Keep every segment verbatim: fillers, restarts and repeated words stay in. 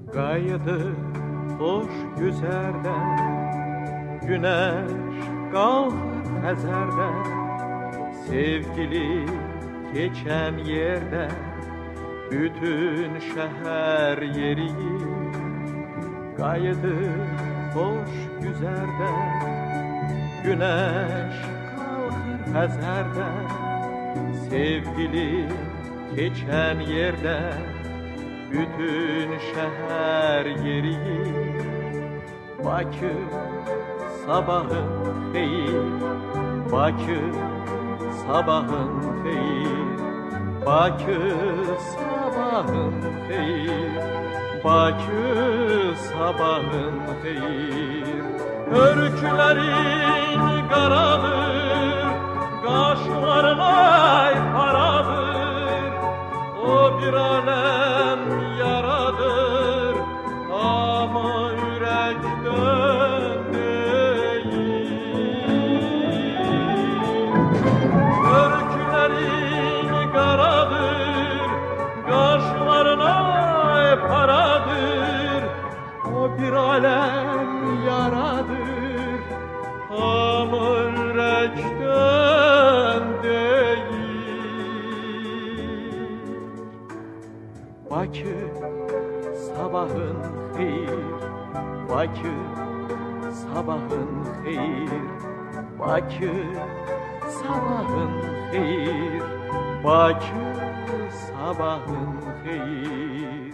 Gayedir hoş güzerden, güneş kalkır Xəzərdən. Sevgili geçen yerde, bütün şehir yeriyir. Gayedir hoş güzerden, güneş kalkır Xəzərdən. Sevgili geçen yerde, bütün şehir yeriyir. Bakı sabahın xeyir, Bakı sabahın xeyir, Bakı sabahın xeyir, Bakı sabahın xeyir. Örüklerin qaradır, qaşların ay paradır. O bir alem yaradır, ama yürekten değil. Örüklerin qaradır, qaşların ay paradır. O bir alem yaradır, ama yürekten değil. Bakı sabahın xeyir, Bakı sabahın xeyir, Bakı sabahın xeyir, Bakı sabahın xeyir.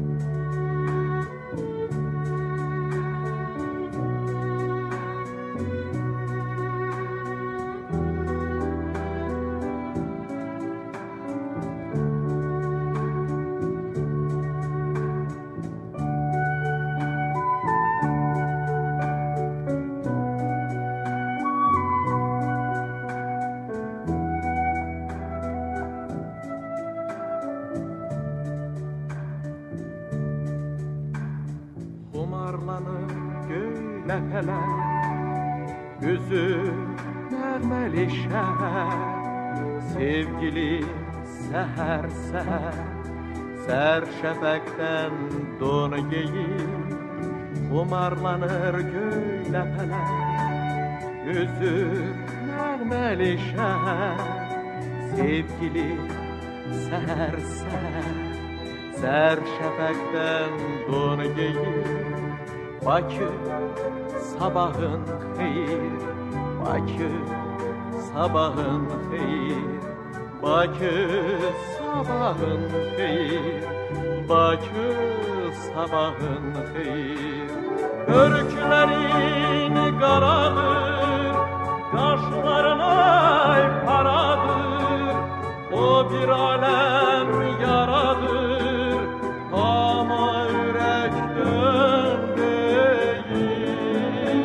Xumarlanır göy ləpələr, üzü mərməli şəhər. Sevgili səhər səhər, sər şəfəqdən don geyir. Xumarlanır göy ləpələr, üzü mərməli şəhər. Sevgili səhər səhər, sər şəfəqdən don geyir. Bakı sabahın xeyir, Bakı sabahın xeyir, Bakı sabahın xeyir, Bakı sabahın xeyir. Örüklerin qaradır, qaşların ay paradır. O bir alem yaradır, ama yürekten değil.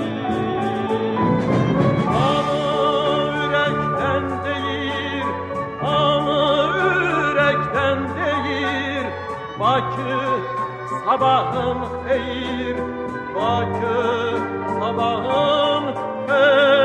Ama yürekten değil, ama yürekten değil. Bakı sabahın xeyir, Bakı sabahın xeyir.